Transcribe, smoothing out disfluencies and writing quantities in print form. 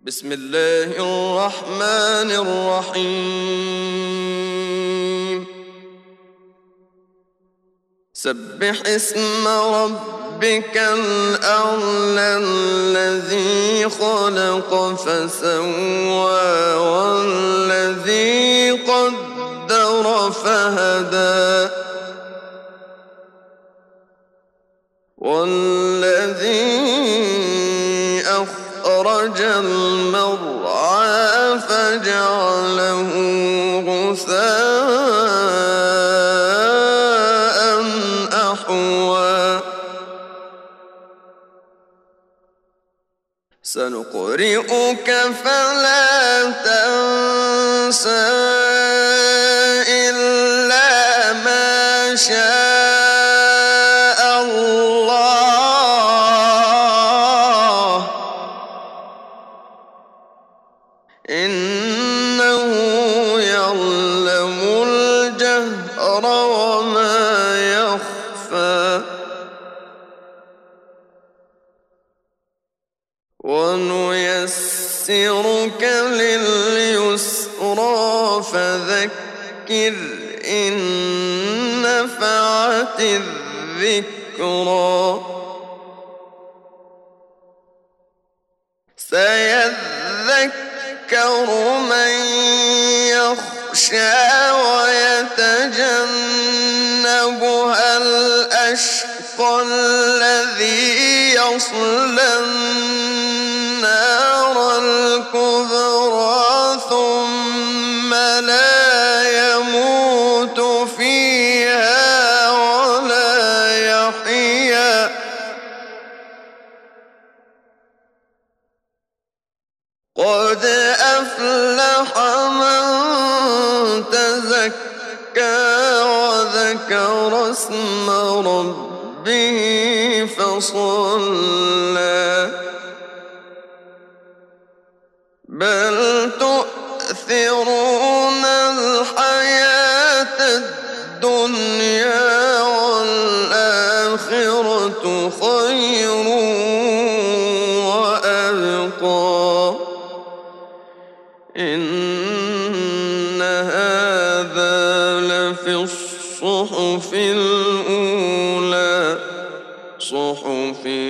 بسم الله الرحمن الرحيم. سبح اسم ربك الأعلى الذي خلق فسوى والذي قدر فهدى والذي أخرج المرعى فجعله غثاء أحوى سنقرئك فلا تنسى إلا ما شاء الله إنه يعلم الجهر وما يخفى ونيسرك لليسرى فذكر إن نفعت الذكرى سيذكر من يخشى ويتجنبها الأشقى الذي يصلى النار الكبرى ثم لا يموت فيها ولا يحيا قد أفلح من تزكى وذكر اسم ربه فصلى بل تؤثرون الحياة الدنيا والآخرة خير وأبقى إن هذا لفي الصحف الأولى صحف